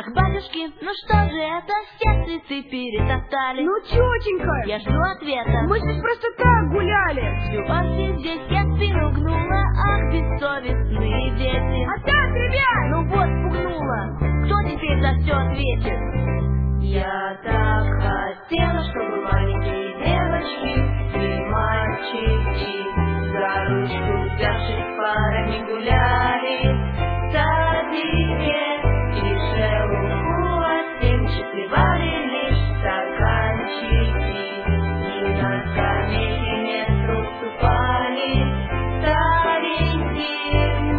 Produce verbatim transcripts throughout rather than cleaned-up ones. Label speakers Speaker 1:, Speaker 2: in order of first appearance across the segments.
Speaker 1: Ах, батюшки, ну что же это, все цветы перетоптали?
Speaker 2: Ну, тетенька,
Speaker 1: я жду ответа.
Speaker 2: Мы здесь просто так гуляли.
Speaker 1: Всю осень здесь я спину гнула, ах, бессовестные дети.
Speaker 2: Опять, ребят!
Speaker 1: Ну вот, пугнула, кто теперь за все ответит? Я так хотела, чтобы маленькие девочки и мальчики за ручку взявшись парами гуляли в садике, и шелуху от семечек сливали лишь стаканчики, и на скамейке место уступали стареньким,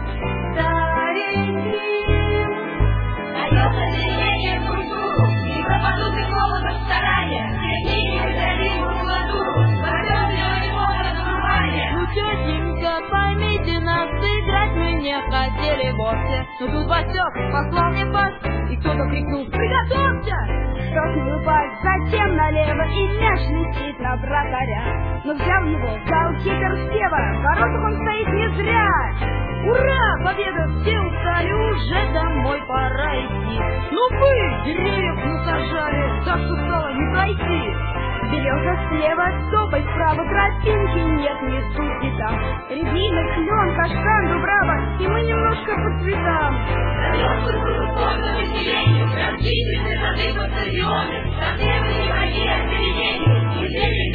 Speaker 1: стареньким. Дает озарение в культуру, и пропадут их молодость старания, среди них неодолимую кулатуру, возьмет ее немного разрывания. Ну, тетенька, поймите нас, играть мы не хотели вовсе. Но тут Васек послал мне пас, и кто-то крикнул: приготовься!
Speaker 2: Тот не упасть, затем налево, и мяч летит на вратаря. Но взял его, взял кипер слева, в воротах он стоит не зря. Ура! Победа! Все устали, уже домой пора идти.
Speaker 1: Ну вы, деревьев не сажали, так устало не пройти.
Speaker 2: Береза слева, тополь справа, тропинки нет, не тут и там. Рябина, клен, каштан, дубрава, и мы немножко по цветам.
Speaker 1: Даёт культуру спорта выселению, растительные сады по стадионы, совсем не враги от середения, и